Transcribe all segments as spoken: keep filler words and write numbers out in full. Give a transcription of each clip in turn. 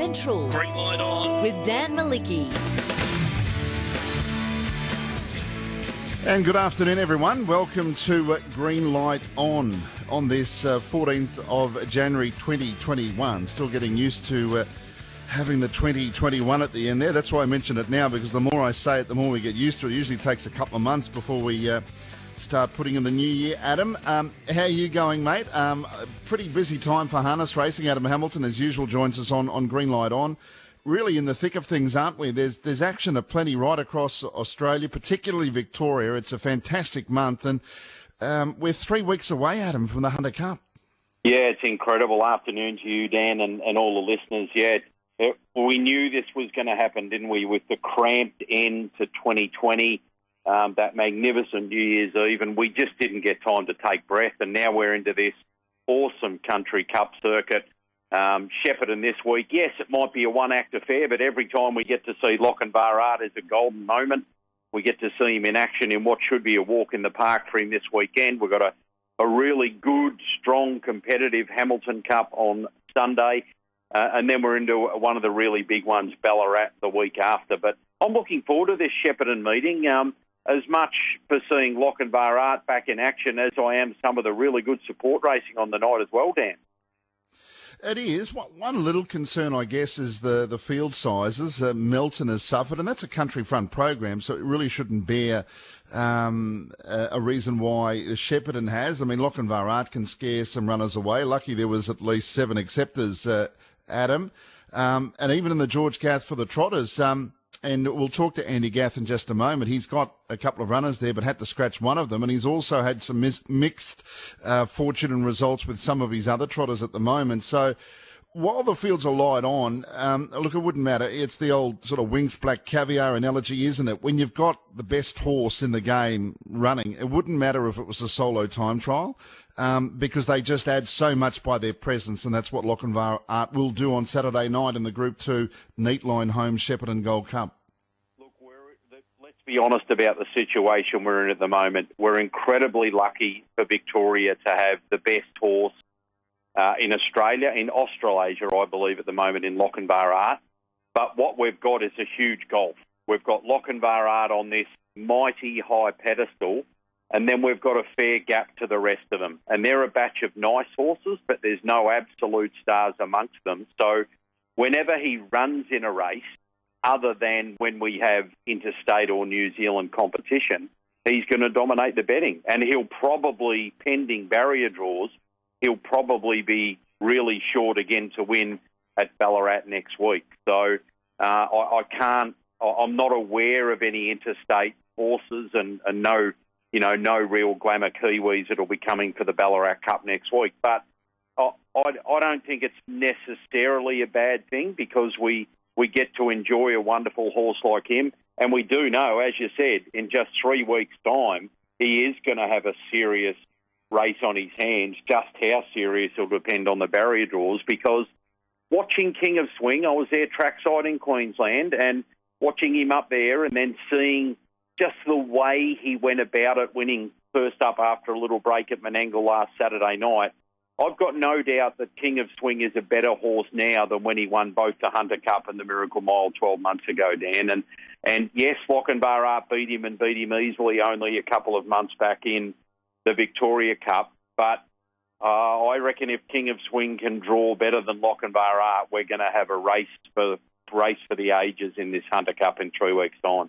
Central. Green Light On with Dan Malicki. And good afternoon, everyone. Welcome to uh, Green Light On on this uh, fourteenth of January twenty twenty-one. Still getting used to uh, having the twenty twenty-one at the end there. That's why I mention it now, because the more I say it, the more we get used to it. It usually takes a couple of months before we uh, start putting in the new year. Adam, um, how are you going, mate? Um, a pretty busy time for harness racing. Adam Hamilton, as usual, joins us on, on Green Light On. Really in the thick of things, aren't we? There's there's action aplenty right across Australia, particularly Victoria. It's a fantastic month, and um, we're three weeks away, Adam, from the Hunter Cup. Yeah, it's incredible. Afternoon to you, Dan, and, and all the listeners. Yeah, it, we knew this was going to happen, didn't we, with the cramped end to twenty twenty, um, that magnificent New Year's Eve, and we just didn't get time to take breath, and now we're into this awesome Country Cup circuit. Um, Shepparton this week, yes, it might be a one-act affair, but every time we get to see Lochinvar Art is a golden moment. We get to see him in action in what should be a walk in the park for him this weekend. We've got a, a really good, strong, competitive Hamilton Cup on Sunday, uh, and then we're into one of the really big ones, Ballarat, the week after. But I'm looking forward to this Shepparton meeting, um, as much for seeing Lochinvar Art back in action as I am some of the really good support racing on the night as well, Dan. It is. One little concern, I guess, is the, the field sizes. Uh, Melton has suffered, and that's a country front program, so it really shouldn't bear um, a, a reason why Shepparton has. I mean, Lochinvar Art can scare some runners away. Lucky there was at least seven acceptors, uh, Adam. Um, and even in the George Gath for the Trotters, um, and we'll talk to Andy Gath in just a moment. He's got a couple of runners there, but had to scratch one of them. And he's also had some mis- mixed uh, fortune and results with some of his other trotters at the moment. So while the fields are light on, um, look, it wouldn't matter. It's the old sort of Winx Black Caviar analogy, isn't it? When you've got the best horse in the game running, it wouldn't matter if it was a solo time trial, um, because they just add so much by their presence, and that's what Lochinvar Art will do on Saturday night in the Group two Neatline Home Shepparton Gold Cup. Look, we're, let's be honest about the situation we're in at the moment. We're incredibly lucky for Victoria to have the best horse Uh, in Australia, in Australasia, I believe, at the moment, in Lochinvar Art. But what we've got is a huge gulf. We've got Lochinvar Art on this mighty high pedestal, and then we've got a fair gap to the rest of them. And they're a batch of nice horses, but there's no absolute stars amongst them. So whenever he runs in a race, other than when we have interstate or New Zealand competition, he's going to dominate the betting. And he'll probably, pending barrier draws, he'll probably be really short again to win at Ballarat next week. So uh, I, I can't, I'm not aware of any interstate horses and, and no, you know, no real glamour Kiwis that'll be coming for the Ballarat Cup next week. But I, I, I don't think it's necessarily a bad thing, because we, we get to enjoy a wonderful horse like him. And we do know, as you said, in just three weeks' time, he is going to have a serious race on his hands. Just how serious will depend on the barrier draws, because watching King of Swing, I was there trackside in Queensland, and watching him up there and then seeing just the way he went about it, winning first up after a little break at Menangle last Saturday night, I've got no doubt that King of Swing is a better horse now than when he won both the Hunter Cup and the Miracle Mile twelve months ago, Dan. And, and yes, Lochinvar Art beat him and beat him easily only a couple of months back in the Victoria Cup, but uh, I reckon if King of Swing can draw better than Lochinvar Art, we're going to have a race for race for the ages in this Hunter Cup in three weeks' time.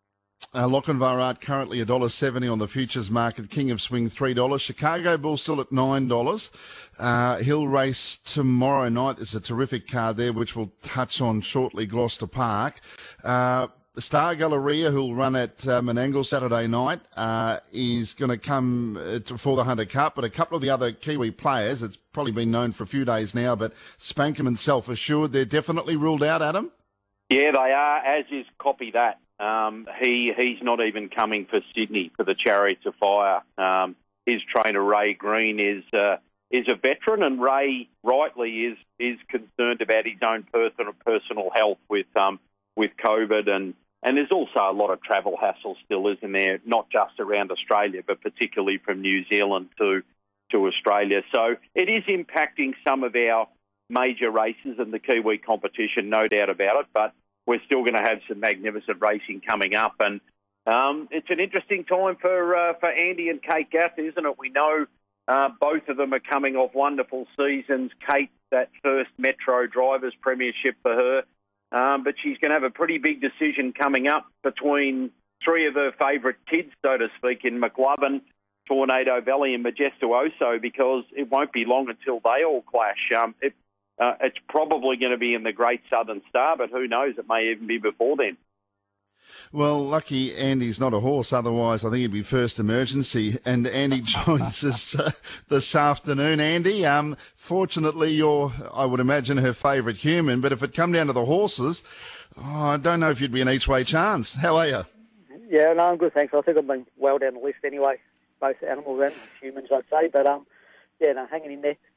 Uh, Lochinvar Art currently one dollar seventy on the futures market. King of Swing three dollars. Chicago Bull still at nine dollars. Uh, he'll race tomorrow night. There's a terrific card there, which we'll touch on shortly, Gloucester Park. Uh, Star Galleria, who'll run at uh, Menangle Saturday night, uh, is going to come uh, to, for the Hunter Cup. But a couple of the other Kiwi players, it's probably been known for a few days now, but Spankham and Self Assured, they're definitely ruled out, Adam? Yeah, they are, as is Copy That. Um, he He's not even coming for Sydney for the Chariots of Fire. Um, his trainer, Ray Green, is uh, is a veteran, and Ray rightly is is concerned about his own personal, personal health with um, with COVID, and And there's also a lot of travel hassle still, isn't there? Not just around Australia, but particularly from New Zealand to to Australia. So it is impacting some of our major races in the Kiwi competition, no doubt about it, but we're still going to have some magnificent racing coming up. And um, it's an interesting time for uh, for Andy and Kate Gath, isn't it? We know uh, both of them are coming off wonderful seasons. Kate, that first Metro Drivers Premiership for her, um, but she's going to have a pretty big decision coming up between three of her favourite kids, so to speak, in McLovin, Tornado Valley and Majestuoso, because it won't be long until they all clash. Um, it, uh, it's probably going to be in the Great Southern Star, but who knows, it may even be before then. Well, lucky Andy's not a horse, otherwise I think he'd be first emergency. And Andy joins us uh, this afternoon. Andy, um, fortunately you're, I would imagine, her favourite human, but if it come down to the horses, oh, I don't know if you'd be an each-way chance. How are you? Yeah, no, I'm good, thanks. I think I've been well down the list anyway, both animals and humans, I'd say. But, um, yeah, no, hanging in there.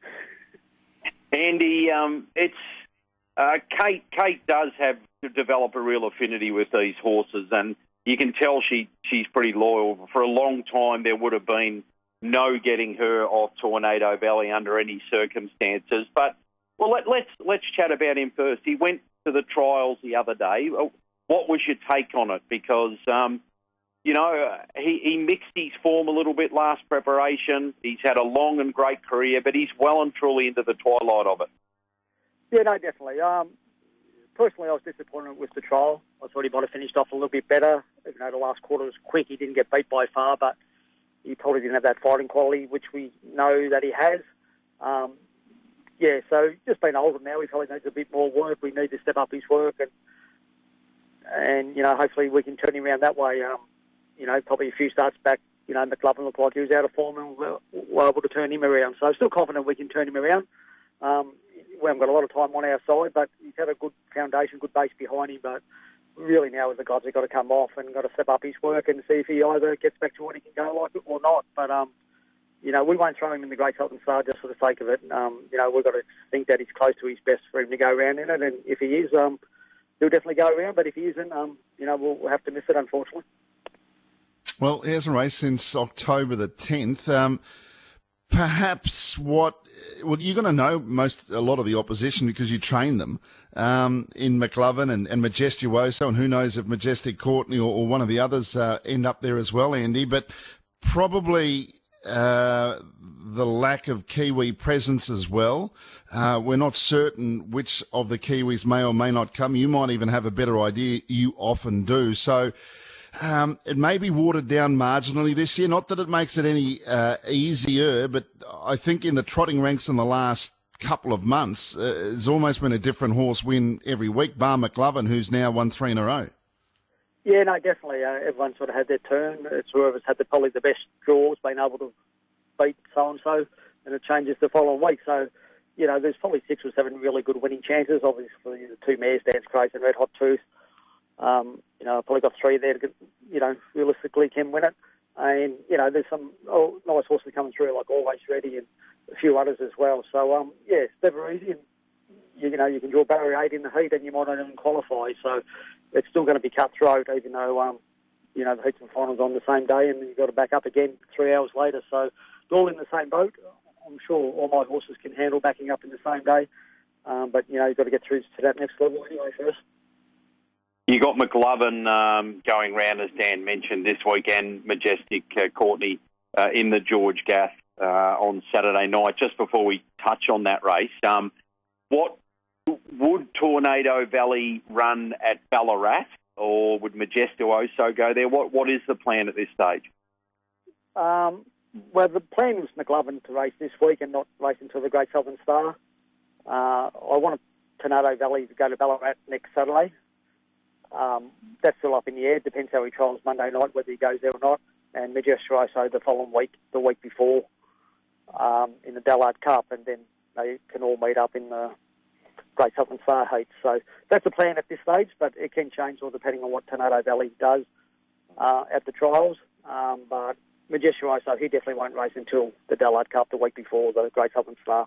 Andy, um, it's uh, Kate. Kate does have to develop a real affinity with these horses, and you can tell she she's pretty loyal. For a long time, there would have been no getting her off Tornado Valley under any circumstances. But well, let, let's let's chat about him first. He went to the trials the other day. What was your take on it? Because um, you know he, he mixed his form a little bit last preparation. He's had a long and great career, but he's well and truly into the twilight of it. Yeah, no, definitely. Um, personally, I was disappointed with the trial. I thought he might have finished off a little bit better. Even though the last quarter was quick, he didn't get beat by far, but he probably didn't have that fighting quality, which we know that he has. Um, yeah, so just being older now, he probably needs a bit more work. We need to step up his work, and and you know, hopefully we can turn him around that way. Um, you know, probably a few starts back, you know, McLovin looked like he was out of form, and we're, we're able to turn him around. So I'm still confident we can turn him around. Um, we haven't got a lot of time on our side, but he's had a good foundation, good base behind him. But really now the guys have got to come off and got to step up his work and see if he either gets back to what he can go like it or not. But, um, you know, we won't throw him in the Great Southern Star just for the sake of it. Um, you know, we've got to think that he's close to his best for him to go around in it. And if he is, um, he'll definitely go around. But if he isn't, um, you know, we'll, we'll have to miss it, unfortunately. Well, he hasn't raced since October the tenth. Um, perhaps what, well, you're going to know most, a lot of the opposition because you train them um, in McLovin and, and Majestuoso, and who knows if Majestic Courtney or, or one of the others uh, end up there as well, Andy. But probably uh, the lack of Kiwi presence as well. Uh, we're not certain which of the Kiwis may or may not come. You might even have a better idea. You often do. So Um, it may be watered down marginally this year. Not that it makes it any uh, easier, but I think in the trotting ranks in the last couple of months, uh, it's almost been a different horse win every week, bar McLovin, who's now won three in a row. Yeah, no, definitely. Uh, everyone sort of had their turn. It's whoever's had the, probably the best draws, been able to beat so-and-so, and it changes the following week. So, you know, there's probably six or seven really good winning chances. Obviously, the two mares, Dance Craze and Red Hot Tooth. Um, you know, I've probably got three there to, you know, realistically can win it. And, you know, there's some oh, nice horses coming through, like Always Ready and a few others as well. So, um, yeah, it's never easy. And, you know, you can draw barrier eight in the heat and you might not even qualify. So it's still going to be cutthroat, even though, um, you know, the heats and finals on the same day and you've got to back up again three hours later. So they're all in the same boat. I'm sure all my horses can handle backing up in the same day. Um, but, you know, you've got to get through to that next level anyway first. You got McLovin um, going round, as Dan mentioned, this weekend, Majestic uh, Courtney uh, in the George Gath uh, on Saturday night. Just before we touch on that race, um, what would Tornado Valley run at Ballarat, or would Majestuoso go there? What What is the plan at this stage? Um, well, the plan was McLovin to race this week and not race until the Great Southern Star. Uh, I want Tornado Valley to go to Ballarat next Saturday. Um, that's still up in the air. Depends how he trials Monday night, whether he goes there or not. And Majestuoso the following week, the week before, um, in the Dallard Cup, and then they can all meet up in the Great Southern Star heats. So that's the plan at this stage, but it can change all depending on what Tornado Valley does uh, at the trials. Um, but Majestuoso, he definitely won't race until the Dallard Cup the week before the Great Southern Star.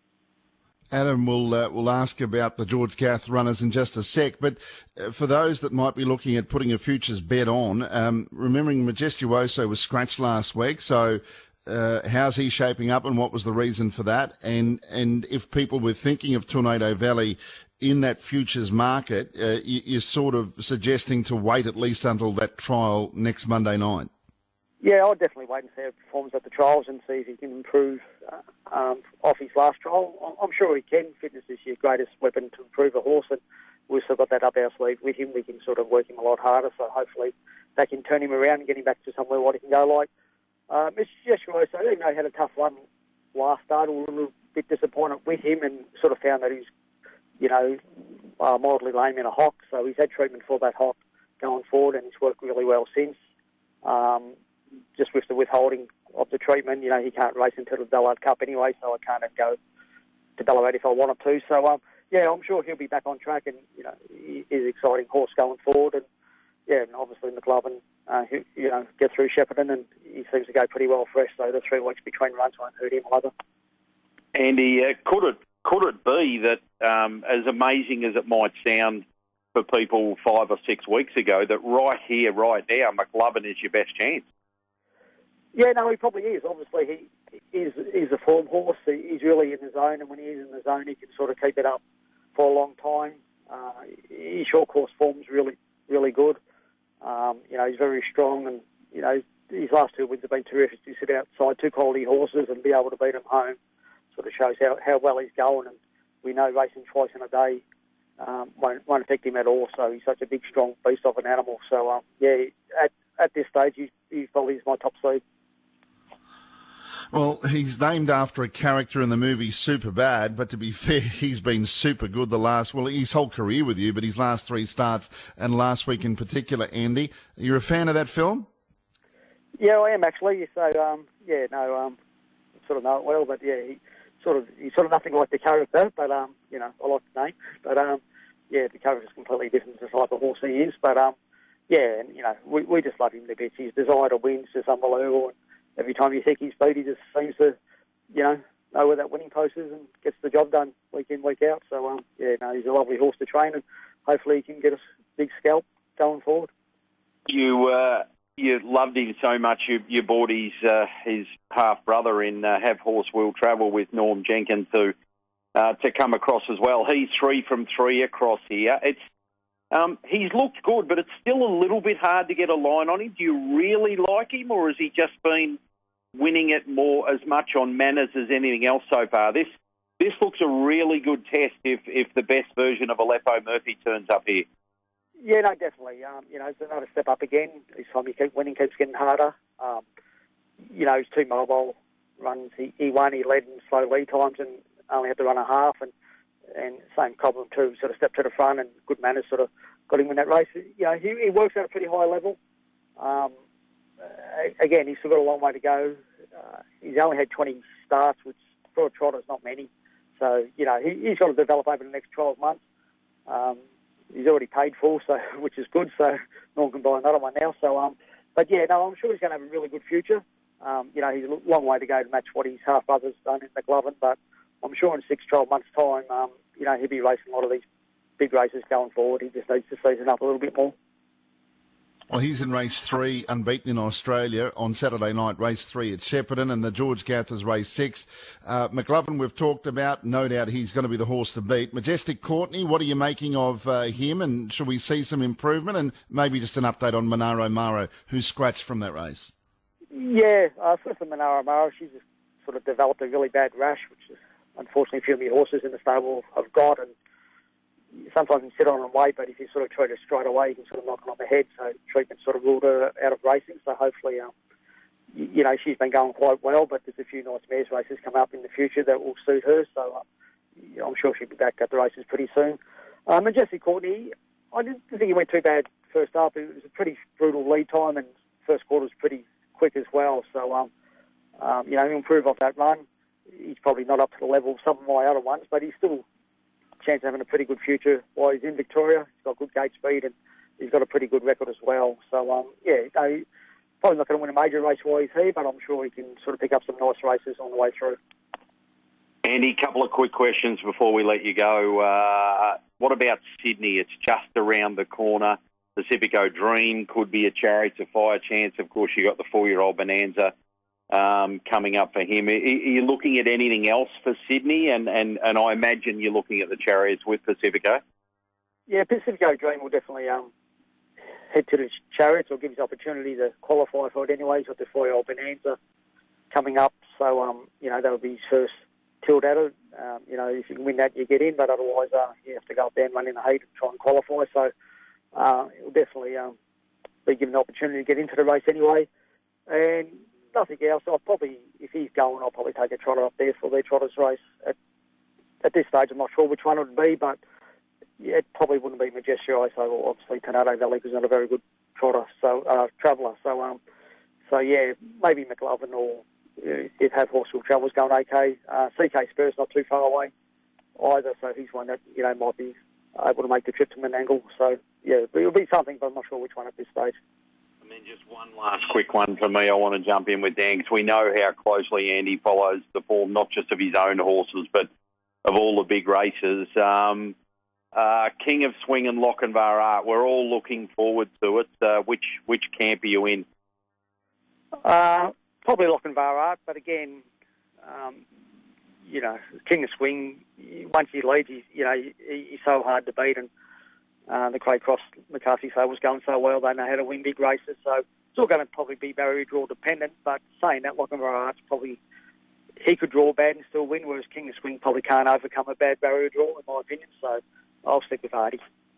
Adam will uh, will ask about the George Gath runners in just a sec, but uh, for those that might be looking at putting a futures bet on, um, remembering Majestuoso was scratched last week, so uh, how's he shaping up and what was the reason for that? And and if people were thinking of Tornado Valley in that futures market, uh, you, you're sort of suggesting to wait at least until that trial next Monday night. Yeah, I'll definitely wait and see how he performs at the trials and see if he can improve uh, um, off his last trial. I'm sure he can. Fitness is your greatest weapon to improve a horse, and we've still got that up our sleeve with him. We can sort of work him a lot harder, so hopefully that can turn him around and get him back to somewhere what he can go like. Uh, Mister Jesseroso, even though he had a tough one last start, a little bit disappointed with him and sort of found that he's, you know, uh, mildly lame in a hock, so he's had treatment for that hock going forward, and he's worked really well since. Um, just with the withholding of the treatment, you know, he can't race until the Ballard Cup anyway, so I can't even go to Ballarat if I wanted to. So, um, yeah, I'm sure he'll be back on track, and, you know, he is an exciting horse going forward. And, yeah, and obviously McLovin, uh, he, you know, get through Shepparton, and he seems to go pretty well fresh, so the three weeks between runs won't hurt him either. Andy, uh, could it could it be that, um, as amazing as it might sound for people five or six weeks ago, that right here, right now, McLovin is your best chance? Yeah, no, he probably is. Obviously, he is is a form horse. He's really in the zone, and when he is in the zone, he can sort of keep it up for a long time. Uh, his short course form's really, really good. Um, you know, he's very strong, and, you know, his last two wins have been terrific. To sit outside two quality horses and be able to beat them home sort of shows how, how well he's going. And we know racing twice in a day um, won't, won't affect him at all. So he's such a big, strong beast of an animal. So, um, yeah, at, at this stage, he, he probably is my top seed. Well, he's named after a character in the movie Superbad, but to be fair, he's been super good the last, well, his whole career with you, but his last three starts and last week in particular, Andy. You're a fan of that film? Yeah, I am actually. So, um, yeah, no, um, I sort of know it well, but yeah, he sort of he's sort of nothing like the character, but um, you know, I like the name, but um, yeah, the character's completely different to the type of horse he is, but um, yeah, and you know, we we just love him to bits. His desire to win is just unbelievable. And every time you think he's beat, he just seems to, you know, know where that winning post is and gets the job done week in, week out. So, um, yeah, no, he's a lovely horse to train, and hopefully he can get a big scalp going forward. You uh, you loved him so much, you, you bought his uh, his half brother in uh, Have Horse Will Travel with Norm Jenkins to uh, to come across as well. He's three from three across here. It's um, he's looked good, but it's still a little bit hard to get a line on him. Do you really like him, or has he just been winning it more as much on manners as anything else so far? This this looks a really good test if, if the best version of Aleppo Murphy turns up here. Yeah, no, definitely. Um, you know, it's another step up again. Each time he keeps winning, keeps getting harder. Um, you know, he's two mobile runs. He, he won, he led in slow lead times and only had to run a half. And, and same problem too, sort of stepped to the front, and good manners sort of got him in that race. You know, he, he works at a pretty high level. Um, uh, again, he's still got a long way to go. Uh, he's only had twenty starts, which for a trotter is not many. So, you know, he, he's got to develop over the next twelve months. Um, he's already paid for, so which is good. So no one can buy another one now. So, um, but yeah, no, I'm sure he's going to have a really good future. Um, you know, he's a long way to go to match what his half brother's done in McLovin, but I'm sure in six, twelve months' time, um, you know, he'll be racing a lot of these big races going forward. He just needs to season up a little bit more. Well, he's in race three, unbeaten in Australia on Saturday night, race three at Shepparton, and the George Gathers race six. Uh, McLovin, we've talked about. No doubt he's going to be the horse to beat. Majestic Courtney, what are you making of uh, him, and should we see some improvement? And maybe just an update on Monaro Maro, who scratched from that race. Yeah, uh, first of Monaro Maro, she's just sort of developed a really bad rash, which is unfortunately a few of the horses in the stable have got, and sometimes you can sit on and wait, but if you sort of treat her straight away, you can sort of knock her on the head. So treatment sort of ruled her out of racing. So hopefully, um, you, you know, she's been going quite well, but there's a few nice mares races coming up in the future that will suit her. So um, you know, I'm sure she'll be back at the races pretty soon. Um, and Jesse Courtney, I didn't think he went too bad first up. It was a pretty brutal lead time, and first quarter was pretty quick as well. So, um, um, you know, he'll improve off that run. He's probably not up to the level of some of my other ones, but he's still chance of having a pretty good future while he's in Victoria. He's got good gate speed, and he's got a pretty good record as well. So, um, yeah, no, probably not going to win a major race while he's here, but I'm sure he can sort of pick up some nice races on the way through. Andy, a couple of quick questions before we let you go. Uh, what about Sydney? It's just around the corner. Pacifico Dream could be a Chariots of Fire chance. Of course, you got the four-year-old Bonanza um, coming up for him. Are, are you looking at anything else for Sydney? And, and, and I imagine you're looking at the Chariots with Pacifico. Yeah, Pacifico Dream will definitely um, head to the Chariots or give his opportunity to qualify for it anyway. He's got the four-year-old Bonanza coming up, so um, you know that'll be his first tilt at it. Um, you know, if you can win that, you get in, but otherwise, uh, you have to go up there and run in the heat and try and qualify. So uh, it will definitely um, be given the opportunity to get into the race anyway. And nothing else. I'll probably, if he's going, I'll probably take a trotter up there for their trotters race. At, at this stage, I'm not sure which one it would be, but yeah, it probably wouldn't be Majestic Ice or obviously Tornado Valley because not a very good trotter, so uh, traveller. So um, so yeah, maybe McLovin or uh, if Have Horseville Traveller's going okay. Uh, C K Spurs not too far away either, so he's one that you know might be able to make the trip to Menangle. So yeah, it'll be something, but I'm not sure which one at this stage. And then just one last quick one for me. I want to jump in with Dan because we know how closely Andy follows the form, not just of his own horses, but of all the big races. Um, uh, King of Swing and Lochinvar Art, we're all looking forward to it. Uh, which which camp are you in? Uh, probably Lochinvar Art, but again, um, you know, King of Swing, once he leads, he's, you know, he, he's so hard to beat. And uh, the Craig Cross McCarthy sale was going so well, they know how to win big races. So it's all going to probably be barrier draw dependent. But saying that, Lochinvar Art's probably, he could draw bad and still win, whereas King of Swing probably can't overcome a bad barrier draw, in my opinion. So I'll stick with Hardy.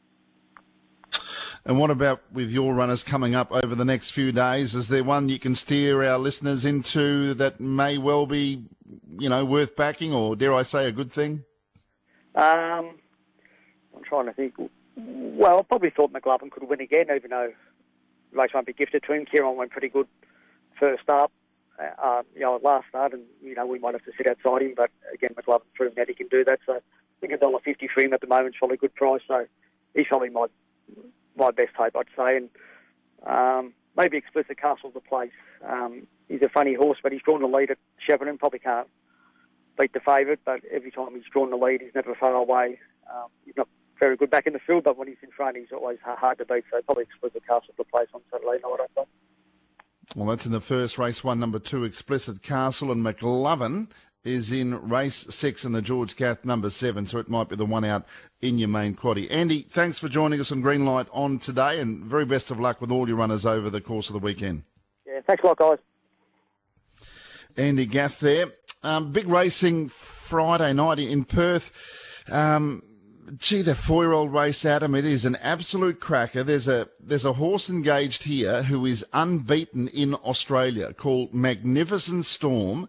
And what about with your runners coming up over the next few days? Is there one you can steer our listeners into that may well be, you know, worth backing or, dare I say, a good thing? Um, I'm trying to think. Well, I probably thought McLovin could win again, even though the race won't be gifted to him. Kieran went pretty good first up, uh, you know, last start, and, you know, we might have to sit outside him. But, again, McLovin's proven that he can do that. So I think a one dollar fifty for him at the moment is probably a good price. So he's probably my... my best hope, I'd say, and um, maybe Explicit Castle's the place. Um, he's a funny horse, but he's drawn the lead at Shepparton. Probably can't beat the favourite, but every time he's drawn the lead, he's never far away. Um, he's not very good back in the field, but when he's in front, he's always hard to beat. So probably Explicit Castle's the place on Saturday night, I think. Well, that's in the first race, one, number two, Explicit Castle, and McLovin is in race six in the George Gath number seven, so it might be the one out in your main quaddie. Andy, thanks for joining us on Greenlight on today, and very best of luck with all your runners over the course of the weekend. Yeah, thanks a lot, guys. Andy Gath there. Um, big racing Friday night in Perth. Um, gee, the four-year-old race, Adam, it is an absolute cracker. There's a there's a horse engaged here who is unbeaten in Australia called Magnificent Storm.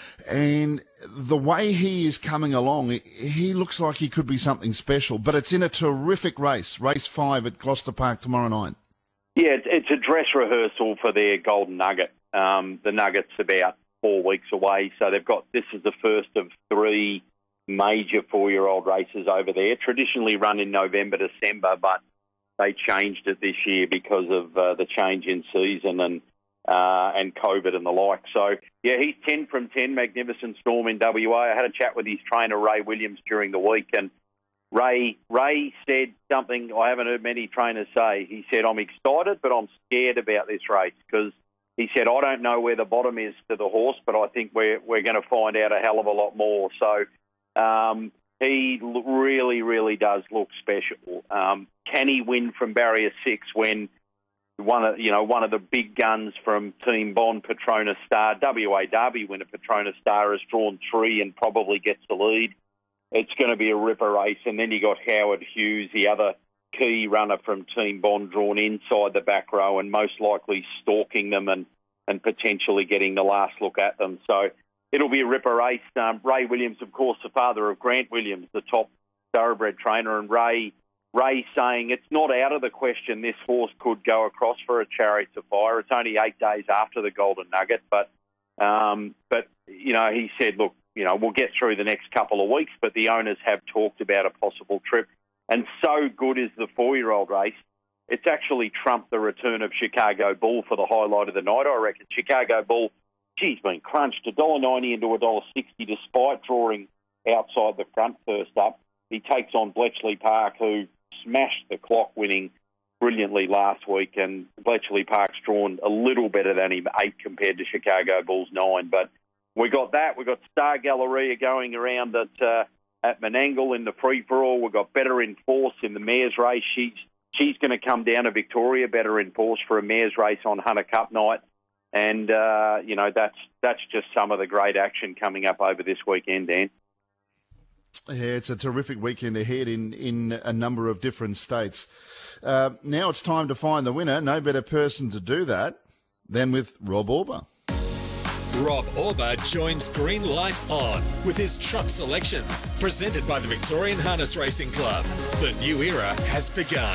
And the way he is coming along, he looks like he could be something special. But it's in a terrific race, race five at Gloucester Park tomorrow night. Yeah, it's a dress rehearsal for their Golden Nugget. Um, the Nugget's about four weeks away, so they've got, this is the first of three major four-year-old races over there, traditionally run in November, December, but they changed it this year because of uh, the change in season and Uh, and COVID and the like. So, yeah, he's ten from ten, Magnificent Storm in W A. I had a chat with his trainer, Ray Williams, during the week, and Ray Ray said something I haven't heard many trainers say. He said, I'm excited, but I'm scared about this race because he said, I don't know where the bottom is to the horse, but I think we're, we're going to find out a hell of a lot more. So um, he really, really does look special. Um, can he win from barrier six when One of you know one of the big guns from Team Bond, Petronas Star, W A Derby winner Petronas Star has drawn three and probably gets the lead. It's going to be a ripper race. And then you got Howard Hughes, the other key runner from Team Bond, drawn inside the back row and most likely stalking them and, and potentially getting the last look at them. So it'll be a ripper race. Um, Ray Williams, of course, the father of Grant Williams, the top thoroughbred trainer, and Ray Ray saying it's not out of the question this horse could go across for a Chariots of Fire. It's only eight days after the Golden Nugget, but um, but you know he said, look, you know we'll get through the next couple of weeks, but the owners have talked about a possible trip. And so good is the four-year-old race, it's actually trumped the return of Chicago Bull for the highlight of the night. I reckon Chicago Bull, geez, been crunched one dollar ninety into one dollar sixty despite drawing outside the front first up. He takes on Bletchley Park, who smashed the clock, winning brilliantly last week, and Bletchley Park's drawn a little better than him, eight compared to Chicago Bulls nine. But we got that. We got Star Galleria going around at uh, at Menangle in the free for all. We've got Better in Force in the mares race. She's she's going to come down to Victoria, Better in Force, for a mares race on Hunter Cup night. And uh, you know that's that's just some of the great action coming up over this weekend, Dan. Yeah, it's a terrific weekend ahead in, in a number of different states. Uh, now it's time to find the winner. No better person to do that than with Rob Auber. Rob Auber joins Green Light On with his truck selections. Presented by the Victorian Harness Racing Club. The new era has begun.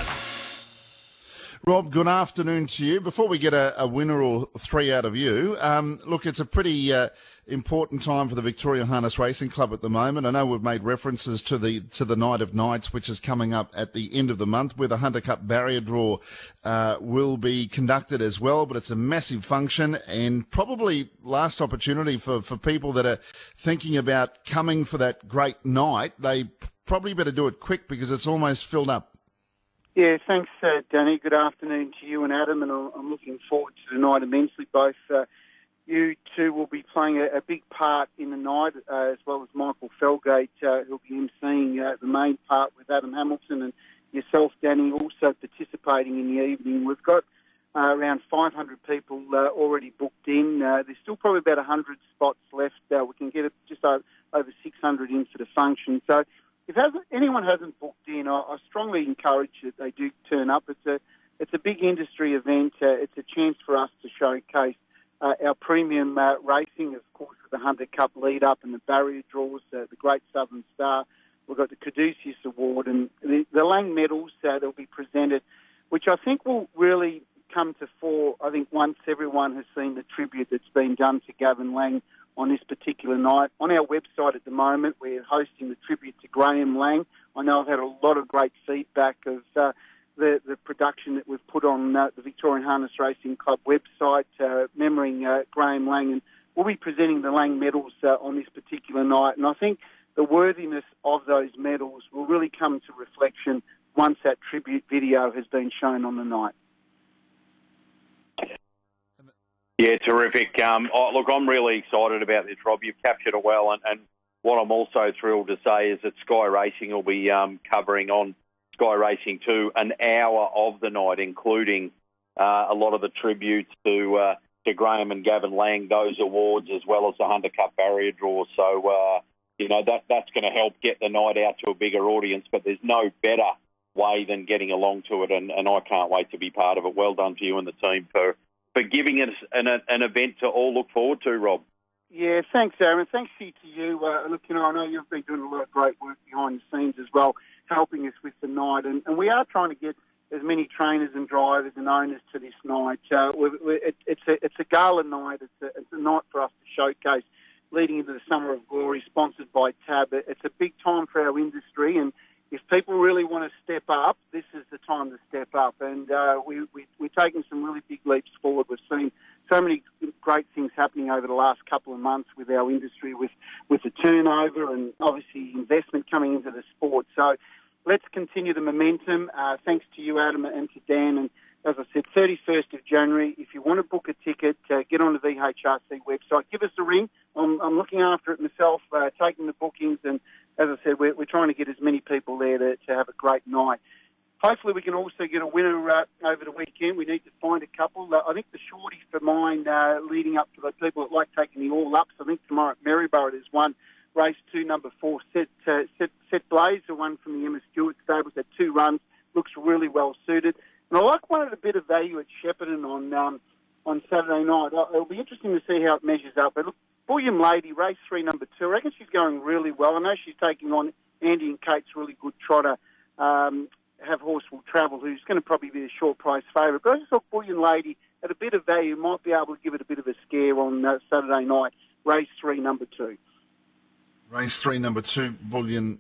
Rob, good afternoon to you. Before we get a, a winner or three out of you, um, look, it's a pretty uh, important time for the Victoria Harness Racing Club at the moment. I know we've made references to the to the Night of Nights, which is coming up at the end of the month, where the Hunter Cup barrier draw uh, will be conducted as well. But it's a massive function and probably last opportunity for, for people that are thinking about coming for that great night. They probably better do it quick because it's almost filled up. Yeah, thanks, uh, Danny. Good afternoon to you and Adam, and I'm looking forward to the night immensely. Both uh, you two will be playing a, a big part in the night, uh, as well as Michael Felgate, uh, who'll be emceeing uh, the main part with Adam Hamilton, and yourself, Danny, also participating in the evening. We've got uh, around five hundred people uh, already booked in. Uh, there's still probably about one hundred spots left. Uh, we can get just over, over six hundred in for the function. So if hasn't, anyone hasn't booked in, I, I strongly encourage that they do turn up. It's a it's a big industry event. Uh, it's a chance for us to showcase uh, our premium uh, racing, of course, with the Hunter Cup lead-up and the barrier draws, uh, the Great Southern Star. We've got the Caduceus Award and the, the Lang medals uh, that will be presented, which I think will really come to fore, I think, once everyone has seen the tribute that's been done to Gavin Lang on this particular night. On our website at the moment, we're hosting the tribute to Graham Lang. I know I've had a lot of great feedback of uh, the, the production that we've put on uh, the Victorian Harness Racing Club website, uh, remembering uh, Graham Lang, and we'll be presenting the Lang medals uh, on this particular night. And I think the worthiness of those medals will really come to reflection once that tribute video has been shown on the night. Yeah, terrific. Um, oh, look, I'm really excited about this, Rob. You've captured it well. And, and what I'm also thrilled to say is that Sky Racing will be um, covering on Sky Racing two an hour of the night, including uh, a lot of the tributes to uh, to Graham and Gavin Lang, those awards, as well as the Hunter Cup barrier draw. So, uh, you know, that that's going to help get the night out to a bigger audience. But there's no better way than getting along to it, and, and I can't wait to be part of it. Well done to you and the team for for giving us an, an event to all look forward to, Rob. Yeah, thanks, Aaron. Thanks to you. Uh, look, you know, I know you've been doing a lot of great work behind the scenes as well, helping us with the night. And, and we are trying to get as many trainers and drivers and owners to this night. Uh, we, we, it, it's, a, it's a gala night. It's a, it's a night for us to showcase leading into the Summer of Glory, sponsored by Tab. It's a big time for our industry, and if people really want to step up, this is the time to step up. And uh, we, we, we're taking some really big leaps forward. We've seen so many great things happening over the last couple of months with our industry, with, with the turnover and obviously investment coming into the sport. So let's continue the momentum. Uh, thanks to you, Adam, and to Dan. And as I said, thirty-first of January, if you want to book a ticket, uh, get on the V H R C website. Give us a ring. I'm, I'm looking after it myself, uh, taking the bookings, and as I said, we're, we're trying to get as many people there to, to have a great night. Hopefully we can also get a winner uh, over the weekend. We need to find a couple. Uh, I think the shorty for mine, uh, leading up to the people that like taking the all-ups, I think tomorrow at Maryborough there's one, race two, number four, Set, uh, Set, Set Blaze, the one from the Emma Stewart stables, had two runs, looks really well suited. And I like one at a bit of value at Shepparton on um, on Saturday night. It'll be interesting to see how it measures up. But look, William Lady, race three, number two. I reckon she's going really well. I know she's taking on Andy and Kate's really good trotter, um, Have Horse Will Travel, who's going to probably be a short price favourite. But I just thought William Lady, at a bit of value, might be able to give it a bit of a scare on uh, Saturday night. Race three, number two. Race three, number two, Bullion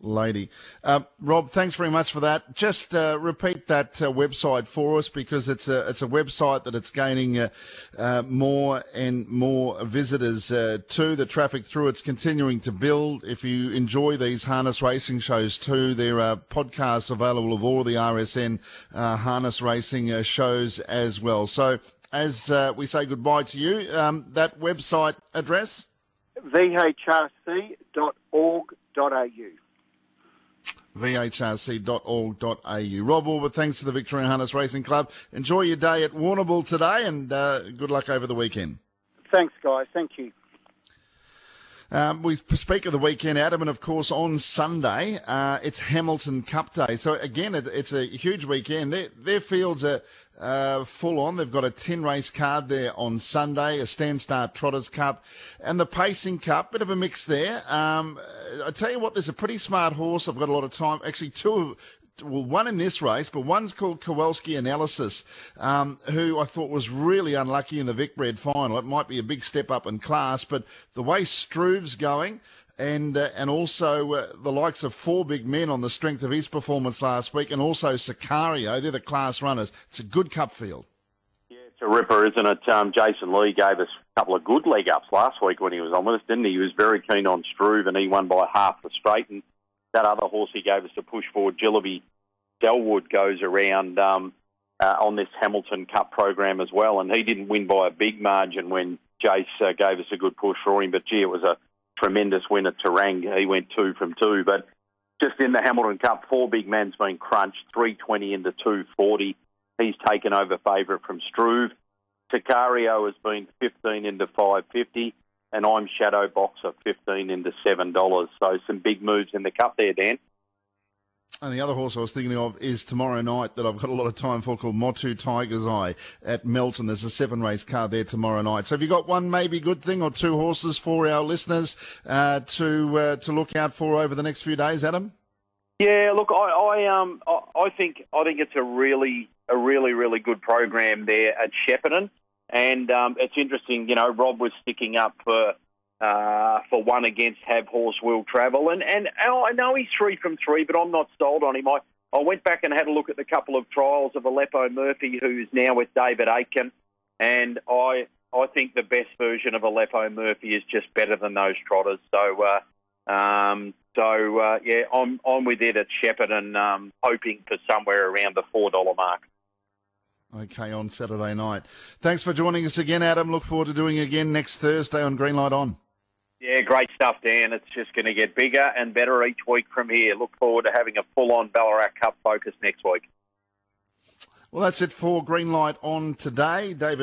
lady. Uh, Rob, thanks very much for that. Just uh, repeat that uh, website for us, because it's a it's a website that it's gaining uh, uh, more and more visitors uh, to. The traffic through it's continuing to build. If you enjoy these harness racing shows too, there are podcasts available of all the R S N uh, harness racing uh, shows as well. So as uh, we say goodbye to you, um, that website address? v h r c dot org dot a u. v h r c dot org dot a u. Rob Albert, thanks to the Victorian Harness Racing Club. Enjoy your day at Warrnambool today, and uh, good luck over the weekend. Thanks, guys. Thank you. Um, we speak of the weekend, Adam, and of course on Sunday uh, it's Hamilton Cup Day. So again, it, it's a huge weekend. Their, their fields are uh, full on. They've got a ten race card there on Sunday, a Stand Start Trotters Cup, and the Pacing Cup. Bit of a mix there. Um, I tell you what, there's a pretty smart horse. I've got a lot of time. Actually, two of. Well, one in this race, but one's called Kowalski Analysis, um, who I thought was really unlucky in the Vicbred final. It might be a big step up in class, but the way Struve's going, and uh, and also uh, the likes of Four Big Men on the strength of his performance last week, and also Sicario, they're the class runners. It's a good cup field. Yeah, it's a ripper, isn't it? Um, Jason Lee gave us a couple of good leg ups last week when he was on with us, didn't he? He was very keen on Struve, and he won by half the straight, and that other horse he gave us to push forward, Jillaby Selwood, goes around um, uh, on this Hamilton Cup program as well, and he didn't win by a big margin when Jace uh, gave us a good push for him, but gee, it was a tremendous win at Terang. He went two from two, but just in the Hamilton Cup, Four Big Men's been crunched, three twenty into two forty. He's taken over favourite from Struve. Sicario has been fifteen into five fifty, and I'm Shadow Boxer fifteen into seven dollars. So some big moves in the Cup there, Dan. And the other horse I was thinking of is tomorrow night that I've got a lot of time for, called Motu Tiger's Eye at Melton. There's a seven-race card there tomorrow night. So have you got one maybe good thing or two horses for our listeners uh, to uh, to look out for over the next few days, Adam? Yeah, look, I, I um I, I think I think it's a really a really really good program there at Shepparton, and um, it's interesting. You know, Rob was sticking up for. Uh, for one against Have Horse Will Travel. And, and I know he's three from three, but I'm not sold on him. I, I went back and had a look at the couple of trials of Aleppo Murphy, who's now with David Aitken, and I I think the best version of Aleppo Murphy is just better than those trotters. So, uh, um, so uh, yeah, I'm, I'm with it at Shepparton, um, hoping for somewhere around the four dollar mark. Okay, on Saturday night. Thanks for joining us again, Adam. Look forward to doing it again next Thursday on Greenlight On. Yeah, great stuff, Dan. It's just going to get bigger and better each week from here. Look forward to having a full-on Ballarat Cup focus next week. Well, that's it for Greenlight On today. David